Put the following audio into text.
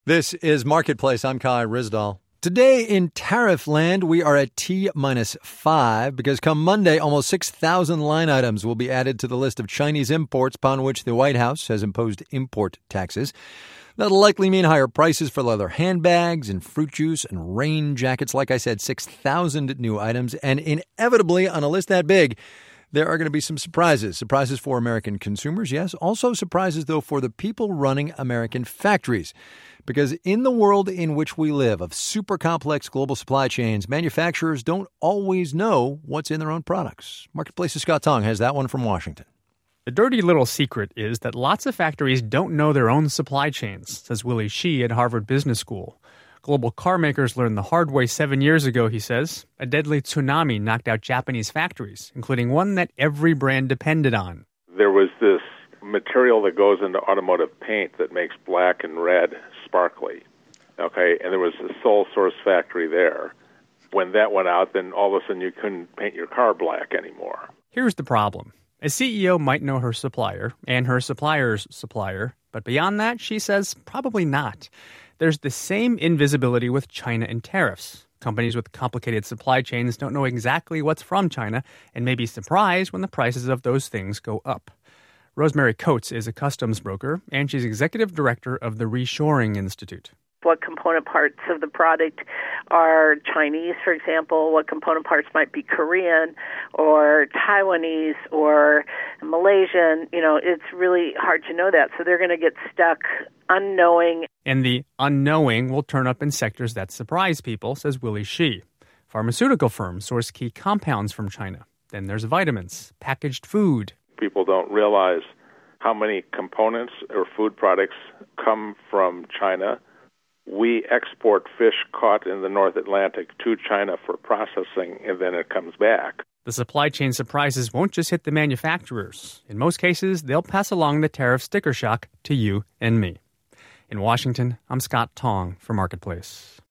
This is Marketplace. I'm Kai Ryssdal. Today in tariff land, we are at T-5 because come Monday, almost 6,000 line items will be added to the list of Chinese imports upon which the White House has imposed import taxes. That'll likely mean higher prices for leather handbags and fruit juice and rain jackets. Like I said, 6,000 new items. And inevitably, on a list that big, there are going to be some surprises. Surprises for American consumers, yes. Also surprises, though, for the people running American factories. Because in the world in which we live, of super complex global supply chains, manufacturers don't always know what's in their own products. Marketplace's Scott Tong has that one from Washington. The dirty little secret is that lots of factories don't know their own supply chains, says Willie Shih at Harvard Business School. Global car makers learned the hard way 7 years ago, he says. A deadly tsunami knocked out Japanese factories, including one that every brand depended on. There was this material that goes into automotive paint that makes black and red sparkly. Okay, and there was a sole source factory there. When that went out, then all of a sudden you couldn't paint your car black anymore. Here's the problem. A CEO might know her supplier and her supplier's supplier, but beyond that, she says, probably not. There's the same invisibility with China and tariffs. Companies with complicated supply chains don't know exactly what's from China and may be surprised when the prices of those things go up. Rosemary Coates is a customs broker, and she's executive director of the Reshoring Institute. What component parts of the product are Chinese, for example? What component parts might be Korean or Taiwanese or Malaysian? It's really hard to know that. So they're going to get stuck unknowing. And the unknowing will turn up in sectors that surprise people, says Willie Shih. Pharmaceutical firms source key compounds from China. Then there's vitamins, packaged food. People don't realize how many components or food products come from China. We export fish caught in the North Atlantic to China for processing, and then it comes back. The supply chain surprises won't just hit the manufacturers. In most cases, they'll pass along the tariff sticker shock to you and me. In Washington, I'm Scott Tong for Marketplace.